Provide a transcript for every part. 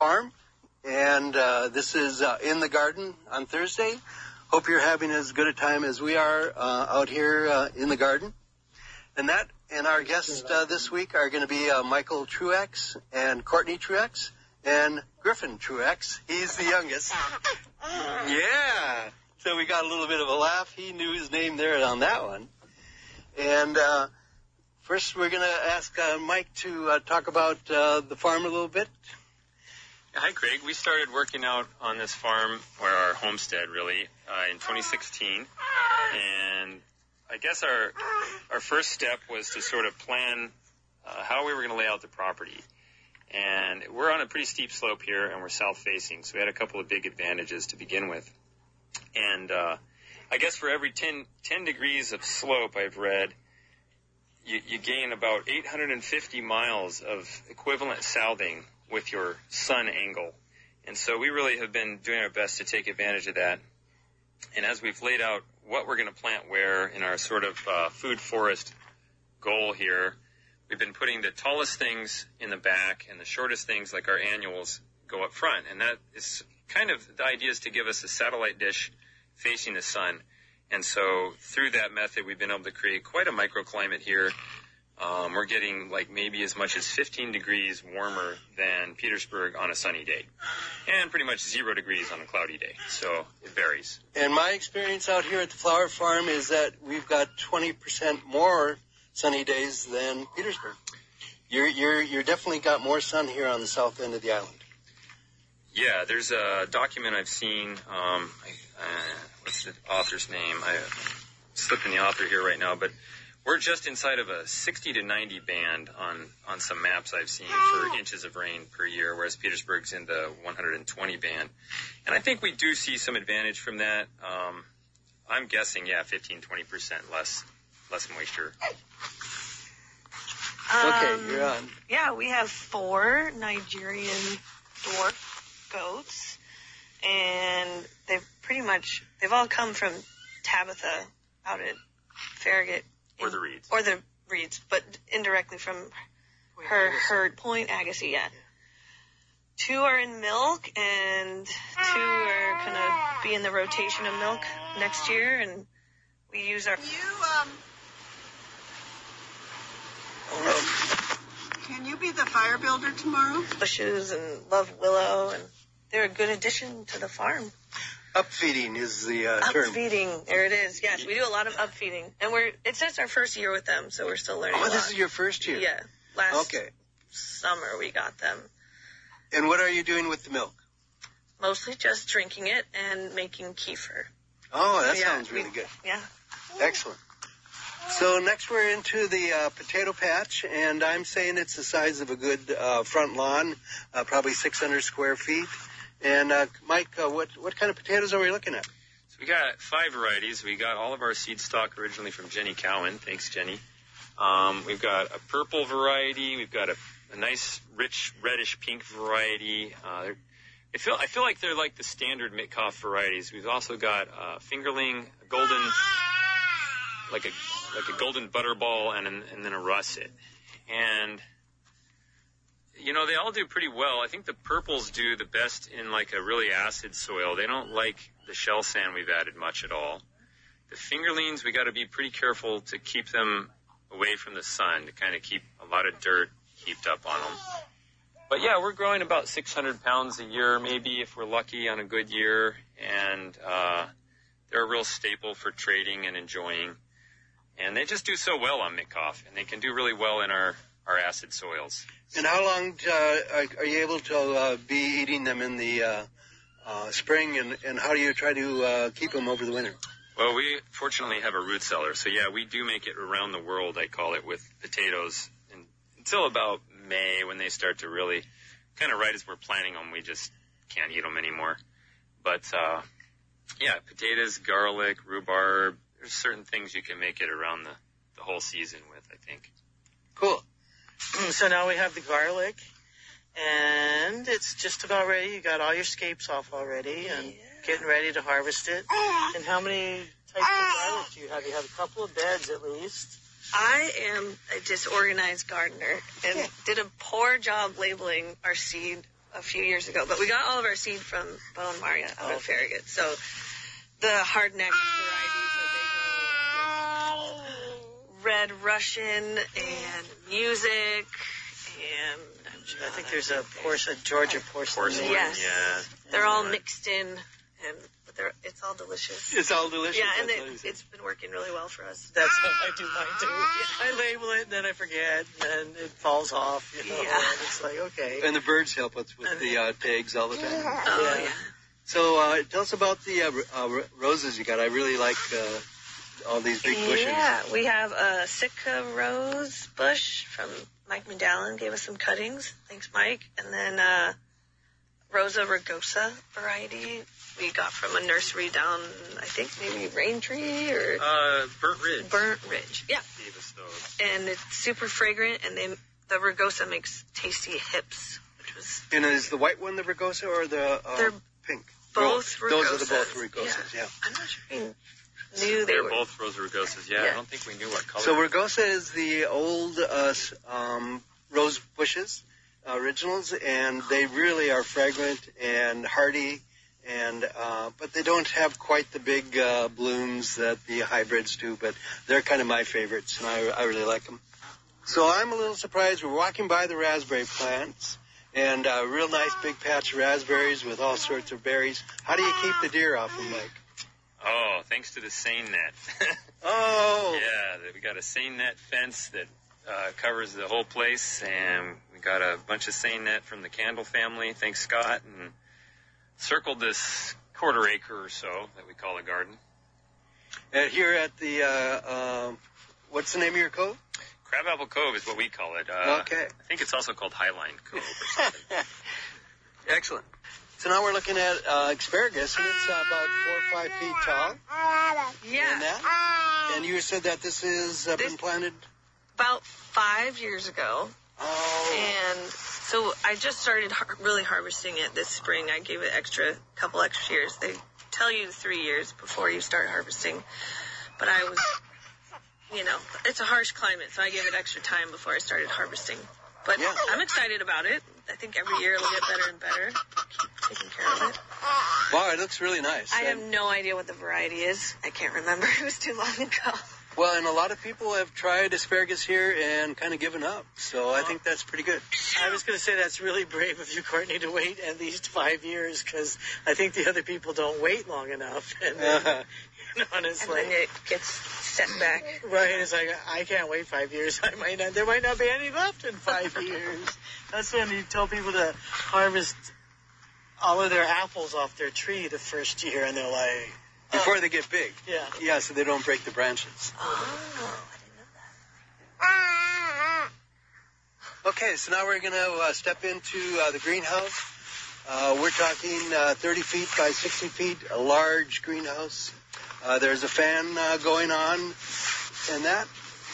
Farm, and this is In the Garden on Thursday. Hope you're having as good a time as we are out here in the garden. And our guests this week are going to be Michael Truex and Courtney Truex and Griffin Truex. He's the youngest. Yeah. So we got a little bit of a laugh. He knew his name there on that one. And first we're going to ask Mike to talk about the farm a little bit. Hi, Craig. We started working out on this farm, or our homestead, really, in 2016. And I guess our first step was to sort of plan how we were going to lay out the property. And we're on a pretty steep slope here, and we're south-facing, so we had a couple of big advantages to begin with. And I guess for every 10 degrees of slope, I've read, you gain about 850 miles of equivalent southing with your sun angle. And so we really have been doing our best to take advantage of that. And as we've laid out what we're going to plant where in our sort of food forest goal here, we've been putting the tallest things in the back and the shortest things, like our annuals, go up front. And that is kind of, the idea is to give us a satellite dish facing the sun. And so through that method, we've been able to create quite a microclimate here. We're getting like maybe as much as 15 degrees warmer than Petersburg on a sunny day, and pretty much 0 degrees on a cloudy day. So it varies. And my experience out here at the flower farm is that we've got 20% more sunny days than Petersburg. You're definitely got more sun here on the south end of the island. Yeah, there's a document I've seen. What's the author's name? I'm slipping the author here right now, but we're just inside of a 60 to 90 band on some maps I've seen for inches of rain per year, whereas Petersburg's in the 120 band. And I think we do see some advantage from that. I'm guessing, 15-20% less moisture. Okay, you're on. Yeah, we have 4 Nigerian dwarf goats, and they've all come from Tabitha out at Farragut. Or the Reeds. Or the Reeds, but indirectly from her herd, Point Agassiz, yeah. 2 are in milk, and 2 are going to be in the rotation of milk next year, and we use our... Can you be the fire builder tomorrow? Bushes and love willow, and they're a good addition to the farm. Upfeeding is the term. Upfeeding, there it is. Yes, we do a lot of upfeeding, and it's just our first year with them, so we're still learning. Oh, this is your first year? Yeah, last summer we got them. And what are you doing with the milk? Mostly just drinking it and making kefir. Oh, that sounds really good. Yeah. Excellent. So next we're into the potato patch, and I'm saying it's the size of a good front lawn, probably 600 square feet. And Mike, what kind of potatoes are we looking at? So we got 5 varieties. We got all of our seed stock originally from Jenny Cowan. Thanks, Jenny. We've got a purple variety. We've got a nice, rich, reddish pink variety. I feel like they're like the standard Mitkoff varieties. We've also got fingerling, a golden, like a golden butterball, and then a russet. And they all do pretty well. I think the purples do the best in like a really acid soil. They don't like the shell sand we've added much at all. The fingerlings, we got to be pretty careful to keep them away from the sun, to kind of keep a lot of dirt heaped up on them. But yeah, we're growing about 600 pounds a year, maybe if we're lucky on a good year. And they're a real staple for trading and enjoying. And they just do so well on Mitkoff, and they can do really well in our acid soils. And how long are you able to be eating them in the spring, and how do you try to keep them over the winter? Well, we fortunately have a root cellar, so yeah, we do make it around the world, I call it, with potatoes until about May, when they start to really, kind of right as we're planting them, we just can't eat them anymore. But potatoes, garlic, rhubarb, there's certain things you can make it around the whole season with, I think. Cool. So now we have the garlic, and it's just about ready. You got all your scapes off already, and getting ready to harvest it. And how many types of garlic do you have? You have a couple of beds at least. I am a disorganized gardener and did a poor job labeling our seed a few years ago, but we got all of our seed from Bo and Maria out of Farragut. So the hardneck varieties that they grow, Red Russian and Music, and I think there's a Georgia porcelain. Yes, yeah. They're all mixed in, and it's all delicious. It's all delicious. Yeah, and it's been working really well for us. That's how I do mine too. I label it, and then I forget, and then it falls off. You know, Yeah. and it's like, okay. And the birds help us with the tags all the time. Oh, yeah. So tell us about the roses you got. I really like all these big bushes. Yeah, we have a Sitka rose bush from Mike Mandalin, gave us some cuttings. Thanks, Mike. And then Rosa rugosa variety we got from a nursery down, I think maybe Raintree or Burnt Ridge. Burnt Ridge. Yeah. Gave us those. And it's super fragrant, and the rugosa makes tasty hips, which was And is the white one the rugosa or the They're pink? both rugosas. Those are the both rugosas, yeah. I'm not sure we knew they They're were. both Rosa rugosas. Yeah, Yeah. I don't think we knew what color. So rugosa is the old rose bushes, originals, and they really are fragrant and hardy, and but they don't have quite the big blooms that the hybrids do, but they're kind of my favorites, and I really like them. So I'm a little surprised. We're walking by the raspberry plants, and a real nice big patch of raspberries with all sorts of berries. How do you keep the deer off them, Mike? Oh, thanks to the seine net. Oh! Yeah, we got a seine net fence that covers the whole place, and we got a bunch of seine net from the Candle family, thanks Scott, and circled this quarter acre or so that we call a garden. And here at the, what's the name of your cove? Crabapple Cove is what we call it. Okay. I think it's also called Highline Cove or something. Excellent. So now we're looking at asparagus, and it's about 4 or 5 feet tall. Yeah. And, that, and you said that this has been planted? About 5 years ago. Oh. And so I just started really harvesting it this spring. I gave it couple extra years. They tell you 3 years before you start harvesting. But I was, it's a harsh climate, so I gave it extra time before I started harvesting. But Yeah. I'm excited about it. I think every year it'll get better and better. Keep taking care of it. Wow, it looks really nice. I have no idea what the variety is. I can't remember. It was too long ago. Well, and a lot of people have tried asparagus here and kind of given up. So I think that's pretty good. I was going to say that's really brave of you, Courtney, to wait at least 5 years, because I think the other people don't wait long enough. And then, and it's And like, then it gets set back. right, it's like, I can't wait 5 years. There might not be any left in 5 years. That's when you tell people to harvest all of their apples off their tree the first year, and they're like, Before they get big. yeah. Yeah, so they don't break the branches. Oh, I didn't know that. Okay, so now we're going to step into the greenhouse. We're talking 30 feet by 60 feet, a large greenhouse. There's a fan going on in that.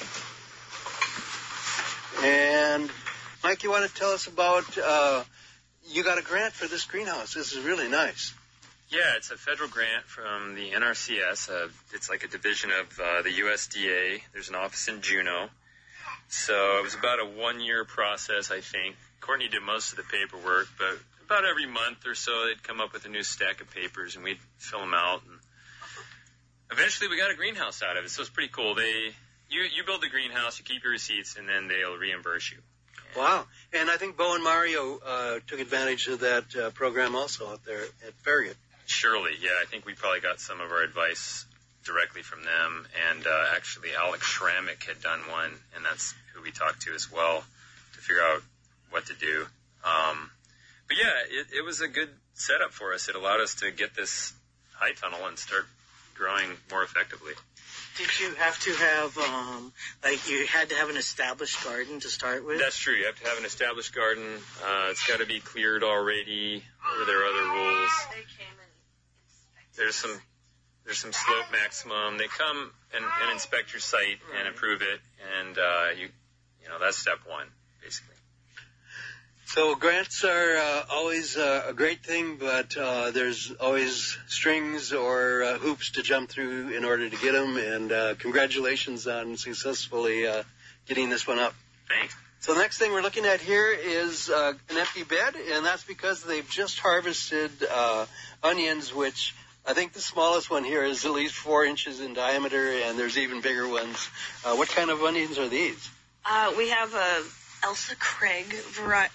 And Mike, you want to tell us about, you got a grant for this greenhouse. This is really nice. Yeah, it's a federal grant from the NRCS. It's like a division of the USDA. There's an office in Juneau. So it was about a 1-year process, I think. Courtney did most of the paperwork, but about every month or so they'd come up with a new stack of papers and we'd fill them out. And eventually we got a greenhouse out of it, so it's pretty cool. You build the greenhouse, you keep your receipts, and then they'll reimburse you. Wow. And I think Bo and Mario took advantage of that program also out there at Farragut. Surely, yeah. I think we probably got some of our advice directly from them. And actually, Alex Schrammick had done one, and that's who we talked to as well to figure out what to do. But yeah, it was a good setup for us. It allowed us to get this high tunnel and start growing more effectively. Did you have to have, you had to have an established garden to start with? That's true. You have to have an established garden. It's got to be cleared already. Or there are other rules. They came and inspected. There's some slope maximum. They come and inspect your site and approve it, and that's step one, basically. So grants are always a great thing, but there's always strings or hoops to jump through in order to get them. And congratulations on successfully getting this one up. Thanks. So the next thing we're looking at here is an empty bed, and that's because they've just harvested onions, which I think the smallest one here is at least 4 inches in diameter, and there's even bigger ones. What kind of onions are these? We have an Elsa Craig variety,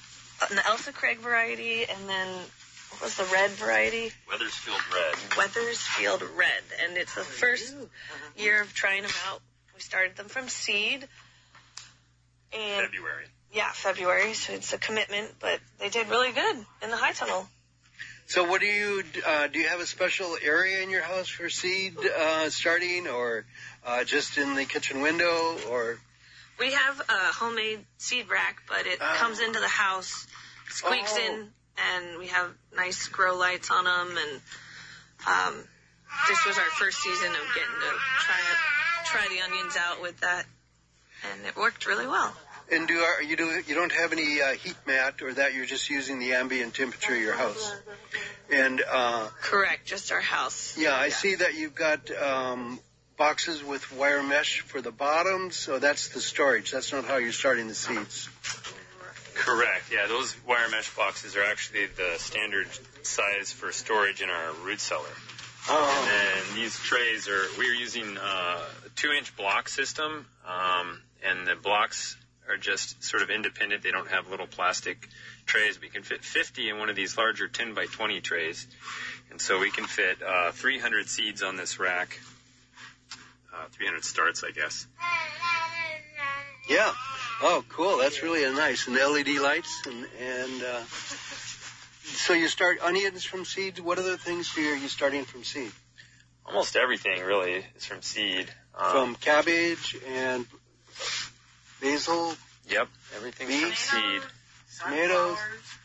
and then what was the red variety? Weathersfield Red, and it's the first year of trying them out. We started them from seed. And February. Yeah, February, so it's a commitment, but they did really good in the high tunnel. So what do you have a special area in your house for seed starting, or just in the kitchen window, or? We have a homemade seed rack, but it comes into the house, squeaks in, and we have nice grow lights on them, and this was our first season of getting to try the onions out with that, and it worked really well. And you don't have any heat mat or that? You're just using the ambient temperature of your house. And correct, just our house. Yeah, I see that you've got boxes with wire mesh for the bottoms. So that's the storage. That's not how you're starting the seeds. Correct. Yeah, those wire mesh boxes are actually the standard size for storage in our root cellar. And then these trays we're using a 2-inch block system, and the blocks are just sort of independent. They don't have little plastic trays. We can fit 50 in one of these larger 10 by 20 trays. And so we can fit 300 seeds on this rack. 300 starts, I guess. Yeah. Oh, cool. That's really nice. And the LED lights. And so you start onions from seed. What other things are you starting from seed? Almost everything, really, is from seed. From cabbage and basil? Yep, everything's from seed. Tomatoes.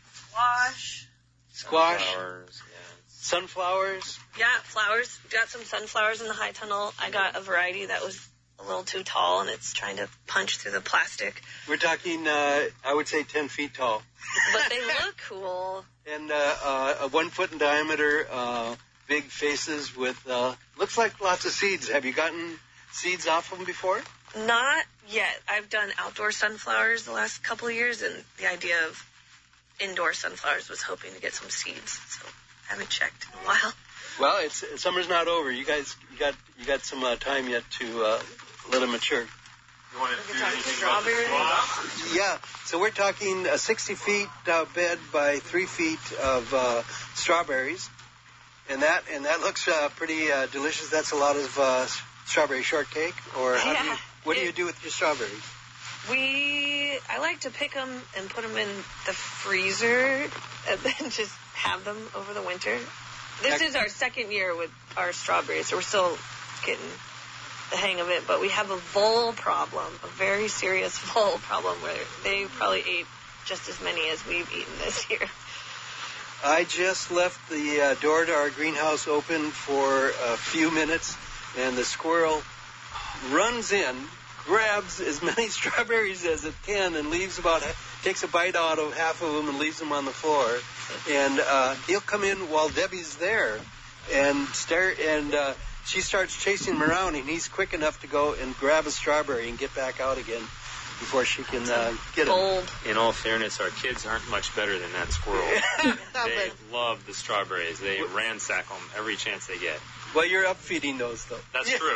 Squash. Flowers, yeah. Sunflowers. Yeah, flowers. Got some sunflowers in the high tunnel. I got a variety that was a little too tall, and it's trying to punch through the plastic. We're talking, I would say 10 feet tall. But they look cool. And a 1 foot in diameter, big faces with, looks like lots of seeds. Have you gotten seeds off them before? Not yet. I've done outdoor sunflowers the last couple of years, and the idea of indoor sunflowers was hoping to get some seeds. So I haven't checked in a while. Well, summer's not over. You guys, you got some time yet to let them mature. You want to do anything about the squash? Yeah. So we're talking a 60 feet bed by 3 feet of strawberries, and that looks pretty delicious. That's a lot of strawberry shortcake, or what do you do with your strawberries? I like to pick them and put them in the freezer and then just have them over the winter. This is our second year with our strawberries, so we're still getting the hang of it, but we have a vole problem, a very serious vole problem, where they probably ate just as many as we've eaten this year. I just left the door to our greenhouse open for a few minutes, and the squirrel runs in, grabs as many strawberries as it can, and takes a bite out of half of them and leaves them on the floor. And he'll come in while Debbie's there and she starts chasing him around, and he's quick enough to go and grab a strawberry and get back out again before she can get him. In all fairness, our kids aren't much better than that squirrel. They love the strawberries. They ransack them every chance they get. Well, you're up feeding those, though. That's true.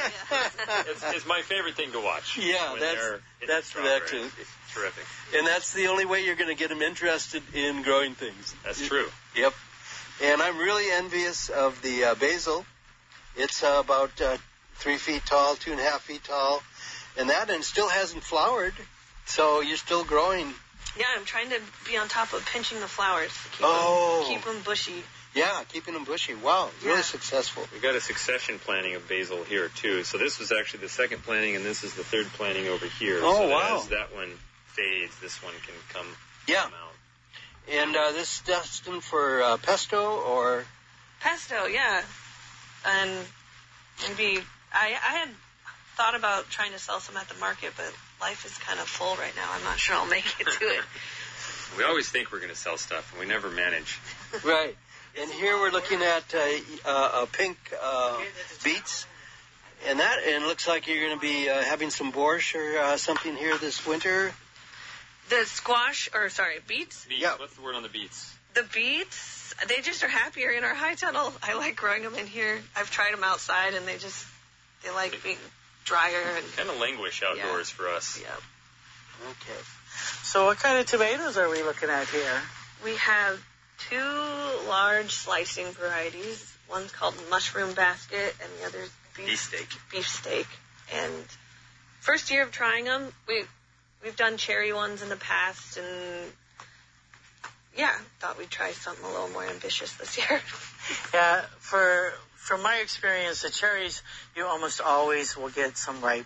It's my favorite thing to watch. Yeah, that's excellent. Terrific. And that's the only way you're going to get them interested in growing things. That's true. Yep. And I'm really envious of the basil. It's about 3 feet tall, 2.5 feet tall, and still hasn't flowered. So you're still growing. Yeah, I'm trying to be on top of pinching the flowers to keep them bushy. Yeah, keeping them bushy. Wow, really successful. We got a succession planting of basil here too. So this was actually the second planting, and this is the third planting over here. Oh, wow. As that one fades, this one can come out. And this is destined for pesto or? Pesto, yeah. And maybe I had thought about trying to sell some at the market, but life is kind of full right now. I'm not sure I'll make it to it. We always think we're going to sell stuff, and we never manage. Right. And here we're looking at pink beets, and it looks like you're going to be having some borscht or something here this winter. The squash, beets? Beets. Yeah. What's the word on the beets? The beets, they just are happier in our high tunnel. I like growing them in here. I've tried them outside, and they like being drier. And Kind of languish outdoors for us. Yeah. Okay. So what kind of tomatoes are we looking at here? We have 2 large slicing varieties. One's called Mushroom Basket, and the other's Beefsteak. And first year of trying them, we've done cherry ones in the past, and thought we'd try something a little more ambitious this year. Yeah, from my experience, the cherries, you almost always will get some ripe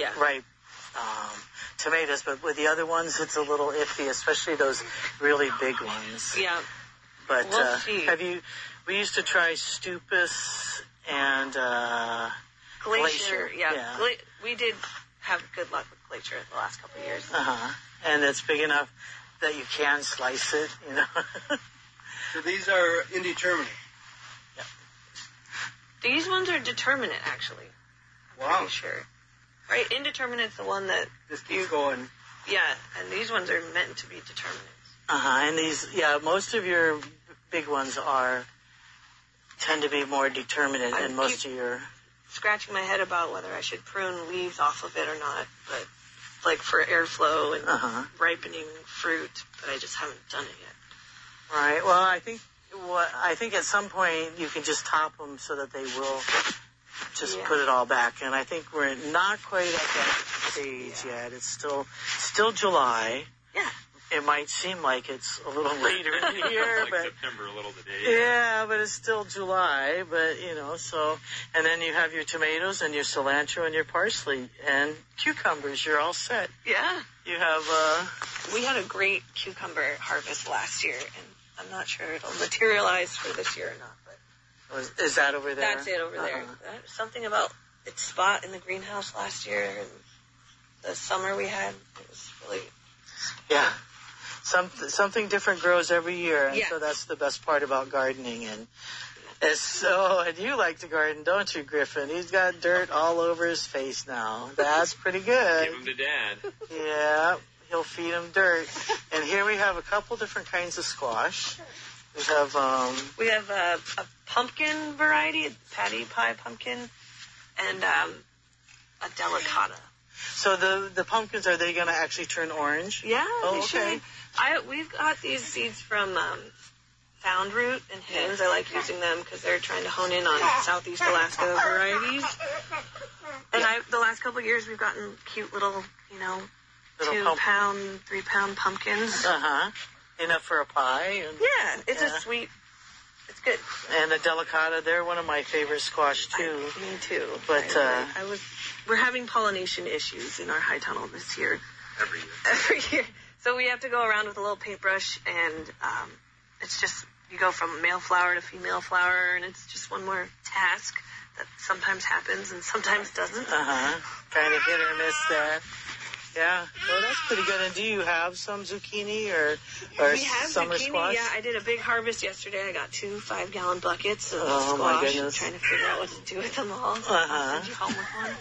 tomatoes, but with the other ones, it's a little iffy, especially those really big ones. Yeah. But we'll see. we used to try Stupus and Glacier. Yeah. We did have good luck with Glacier the last couple of years. And it's big enough that you can slice it, you know. So these are indeterminate. Yeah. These ones are determinate, actually. I'm pretty sure. Right? Indeterminate's the one that Just keep going. Yeah, and these ones are meant to be determinate. And these, most of your big ones tend to be more determinate than most of your... Scratching my head about whether I should prune leaves off of it or not, but like for airflow and ripening fruit, but I just haven't done it yet. Right. Well, I think at some point you can just top them so that they will just put it all back. And I think we're not quite at that stage yet. It's still July. Yeah. It might seem like it's a little later in the year, like but September a little today. Yeah, but it's still July. But so, and then you have your tomatoes and your cilantro and your parsley and cucumbers. You're all set. Yeah. You have. We had a great cucumber harvest last year, and I'm not sure it'll materialize for this year or not. But is that over there? That's it over there. Something about its spot in the greenhouse last year and the summer we had. It was really. Yeah. Something different grows every year, and Yeah. so that's the best part about gardening. And you like to garden, don't you, Griffin? He's got dirt all over his face now. That's pretty good. Give him to Dad. Yeah, he'll feed him dirt. And here we have a couple different kinds of squash. We have a pumpkin variety, a patty pie pumpkin, and a delicata. So the pumpkins, are they going to actually turn orange? Yeah, Oh, they okay. should. We've got these seeds from Found Root and Hens. I like using them because they're trying to hone in on Southeast Alaska varieties. And the last couple of years, we've gotten cute little 2-pound, 3-pound pumpkins. Enough for a pie. And, yeah, it's a sweet. It's good. And the delicata, they're one of my favorite squash too. Me too. But we're having pollination issues in our high tunnel this year. Every year. So we have to go around with a little paintbrush, and it's just you go from male flower to female flower, and it's just one more task that sometimes happens and sometimes doesn't. Kind of hit or miss there. Yeah, well, that's pretty good. And do you have some zucchini or we have summer zucchini, squash? Yeah, I did a big harvest yesterday. I got 2 5-gallon buckets of Oh, squash. my goodness. I'm trying to figure out what to do with them all. I'll send you home with one.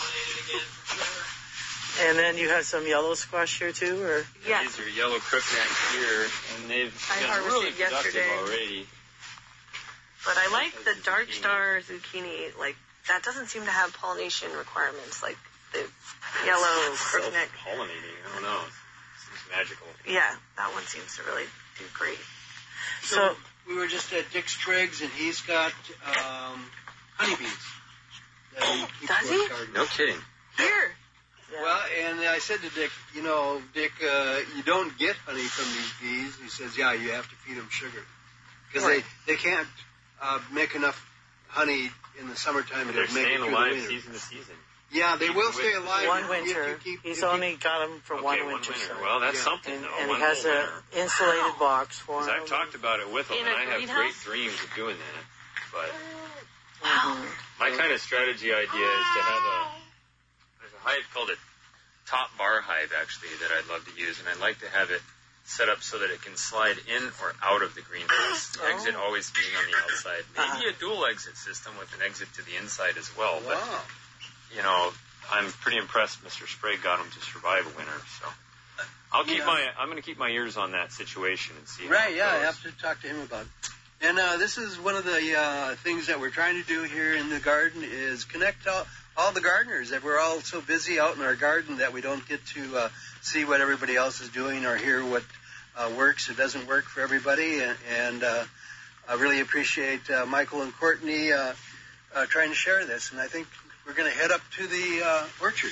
And then you have some yellow squash here too, or? Yeah. These are yellow crookneck here, and they've I been harvested really productive yesterday. already. But I like the dark star zucchini. Like, that doesn't seem to have pollination requirements. Like, the yellow crookneck. Self-pollinating, I don't know. It seems magical. Yeah, that one seems to really do great. So we were just at Dick Spriggs, and he's got honeybees. Does he? No kidding. Here. Yeah. Well, and I said to Dick, Dick, you don't get honey from these bees. He says, yeah, you have to feed them sugar. Because they can't make enough honey in the summertime to They're make it staying through the alive winter. season to season. Yeah, they will stay alive. One if winter. you keep- He's if you only got them for one One winter. winter. So. Well, that's Yeah. something, And, though. and One he has whole an winter. insulated box for 'Cause him. I've talked about it with him, In and a I have greenhouse? great dreams of doing that. But Wow. my kind of strategy idea is to have there's a hive called a top bar hive, actually, that I'd love to use, and I'd like to have it set up so that it can slide in or out of the greenhouse. The exit always being on the outside. Maybe a dual exit system with an exit to the inside as well. But, Wow. I'm pretty impressed Mr. Sprague got him to survive a winter, so. I'm going to keep my ears on that situation and see. Right, yeah, I have to talk to him about it. And this is one of the things that we're trying to do here in the garden is connect all the gardeners. That we're all so busy out in our garden that we don't get to see what everybody else is doing or hear what works or doesn't work for everybody. And I really appreciate Michael and Courtney trying to share this. And I think we're going to head up to the orchard.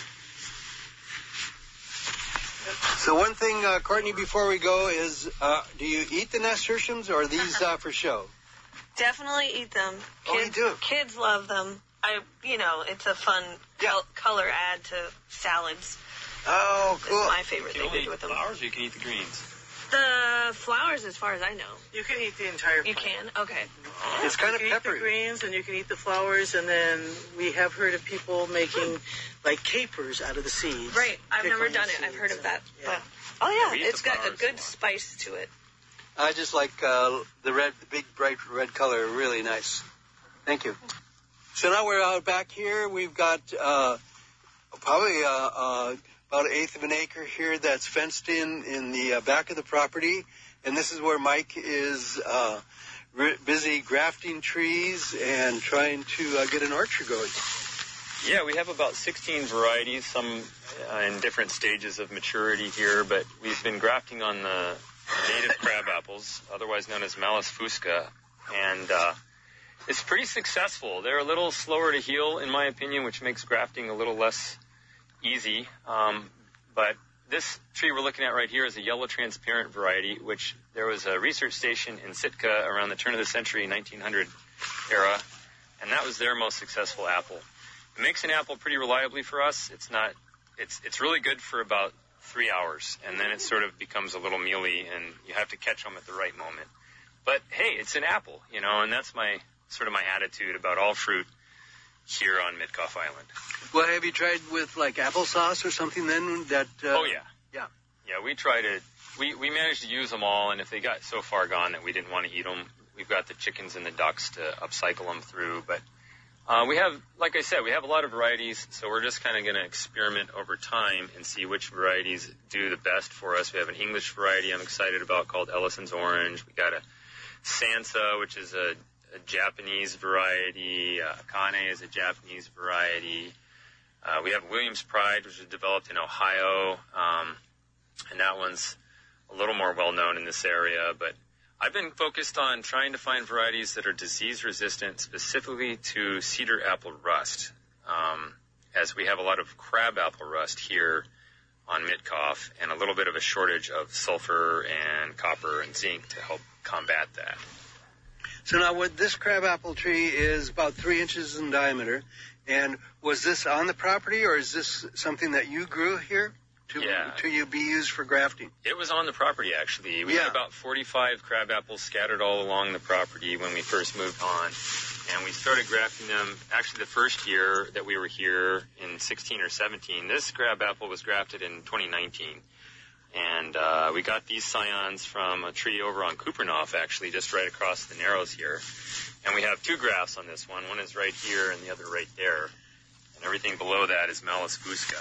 So one thing, Courtney, before we go is, do you eat the nasturtiums or are these for show? Definitely eat them. You do? Kids love them. It's a fun color add to salads. Oh, cool. It's my favorite thing to do with them. Flowers, or you can eat the greens? The flowers, as far as I know. You can eat the entire plant. You can? Okay. It's kind of You can eat peppery. the greens and you can eat the flowers, and then we have heard of people making like capers out of the seeds. Right. I've never Pickling done the it. I've heard of seeds that. and- But, We eat it's the got a flowers good a lot. spice to it. I just like the big, bright red color. Really nice. Thank you. So now we're out back here. We've got probably about an eighth of an acre here that's fenced in the back of the property. And this is where Mike is busy grafting trees and trying to get an orchard going. Yeah, we have about 16 varieties, some in different stages of maturity here, but we've been grafting on the native crab apples, otherwise known as Malus fusca, and it's pretty successful. They're a little slower to heal, in my opinion, which makes grafting a little less easy, but this tree we're looking at right here is a yellow transparent variety, which there was a research station in Sitka around the turn of the century, 1900 era, and that was their most successful apple. It makes an apple pretty reliably for us. It's really good for about 3 hours, and then it sort of becomes a little mealy, and you have to catch them at the right moment. But hey, it's an apple, and that's my attitude about all fruit here on Mitkoff Island. Well, have you tried with like applesauce or something then? Oh yeah. Yeah. We tried it. We managed to use them all, and if they got so far gone that we didn't want to eat them, we've got the chickens and the ducks to upcycle them through. But we have, like I said, we have a lot of varieties, so we're just kind of going to experiment over time and see which varieties do the best for us. We have an English variety I'm excited about called Ellison's Orange. We got a Sansa, which is a Japanese variety. Akane is a Japanese variety. We have Williams Pride, which was developed in Ohio, and that one's a little more well-known in this area. But I've been focused on trying to find varieties that are disease-resistant specifically to cedar apple rust, as we have a lot of crab apple rust here on Mitkoff and a little bit of a shortage of sulfur and copper and zinc to help combat that. So now this crabapple tree is about 3 inches in diameter. And was this on the property or is this something that you grew here to be used for grafting? It was on the property, actually. We had about 45 crab apples scattered all along the property when we first moved on. And we started grafting them actually the first year that we were here in 16 or 17. This crab apple was grafted in 2019. And we got these scions from a tree over on Kupernoff, actually, just right across the Narrows here. And we have 2 grafts on this one. One is right here and the other right there. And everything below that is Malus fusca.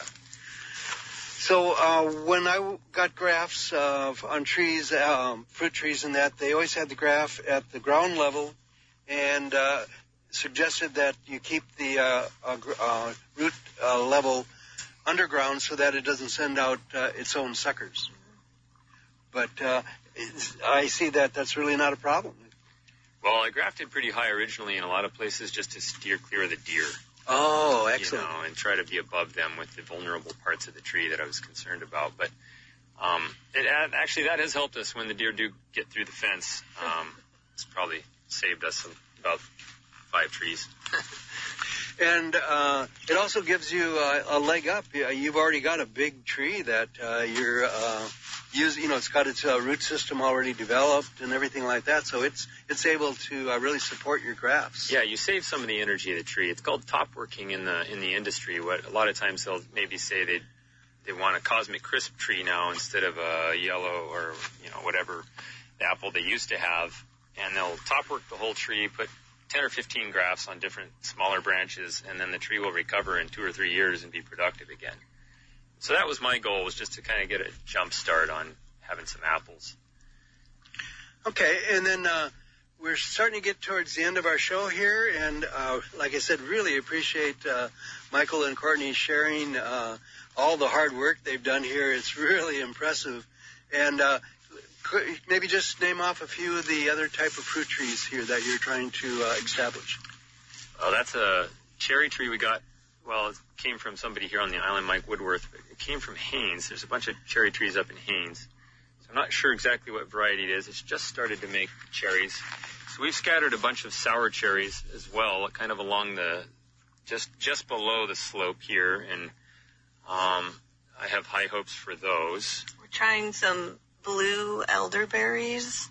So when I got grafts on trees, fruit trees and that, they always had the graft at the ground level and suggested that you keep the root level underground so that it doesn't send out its own suckers. But I see that that's really not a problem. Well, I grafted pretty high originally in a lot of places just to steer clear of the deer. Oh, excellent. And try to be above them with the vulnerable parts of the tree that I was concerned about. But that has helped us when the deer do get through the fence. It's probably saved us about 5 trees. And it also gives you a leg up. You've already got a big tree that you're using. It's got its root system already developed and everything like that. So it's able to really support your grafts. Yeah, you save some of the energy of the tree. It's called top working in the industry. What a lot of times they'll maybe say they want a cosmic crisp tree now instead of a yellow or whatever the apple they used to have, and they'll top work the whole tree, put 10 or 15 grafts on different smaller branches, and then the tree will recover in 2 or 3 years and be productive again. So that was my goal, was just to kind of get a jump start on having some apples. Okay, and then we're starting to get towards the end of our show here, and like I said, really appreciate Michael and Courtney sharing all the hard work they've done here. It's really impressive. And maybe just name off a few of the other type of fruit trees here that you're trying to establish. Well, that's a cherry tree we got. Well, it came from somebody here on the island, Mike Woodworth. It came from Haines. There's a bunch of cherry trees up in Haines. So I'm not sure exactly what variety it is. It's just started to make cherries. So we've scattered a bunch of sour cherries as well, kind of along the, just below the slope here. And I have high hopes for those. We're trying some blue elderberries,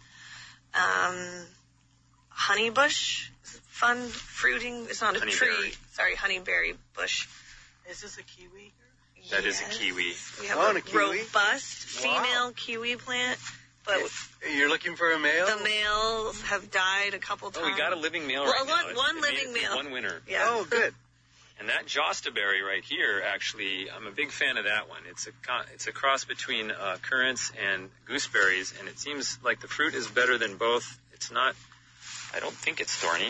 honeybush. Fun fruiting. It's not a tree. Sorry, honeyberry bush. Is this a kiwi? That is a kiwi. We have a kiwi? robust female kiwi plant, but You're looking for a male? the males have died a couple times. Oh, we got a living male Well, right now. one It living made it male. One winner. Yeah. Oh, good. And that Jostaberry right here, actually, I'm a big fan of that one. It's a cross between currants and gooseberries, and it seems like the fruit is better than both. It's not, I don't think it's thorny,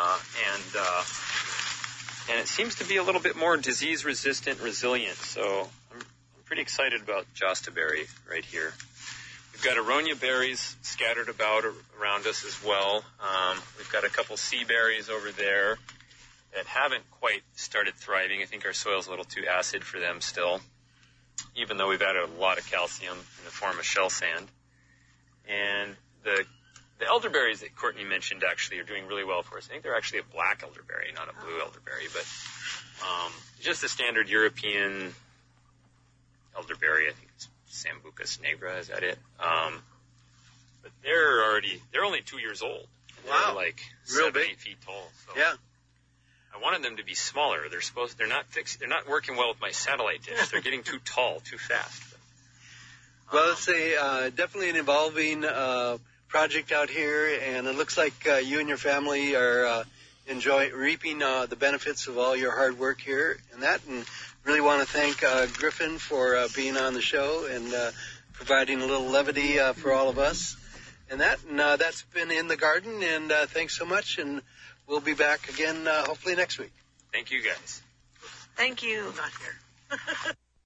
and it seems to be a little bit more disease-resistant, resilient. So I'm pretty excited about Jostaberry right here. We've got aronia berries scattered about around us as well. We've got a couple sea berries over there that haven't quite started thriving. I think our soil's a little too acid for them still, even though we've added a lot of calcium in the form of shell sand. And the elderberries that Courtney mentioned actually are doing really well for us. I think they're actually a black elderberry, not a blue elderberry, but just the standard European elderberry. I think it's Sambucus nigra, is that it? But they're only 2 years old. Wow. They're like Real 7, big. 8 feet tall. So Yeah. I wanted them to be smaller. They're not working well with my satellite dish. They're getting too tall, too fast. Well, it's definitely an evolving project out here, and it looks like you and your family are reaping the benefits of all your hard work here and really want to thank Griffin for being on the show and providing a little levity for all of us. And that's been In the Garden, and thanks so much, and we'll be back again hopefully next week. Thank you, guys. Thank you. Not here.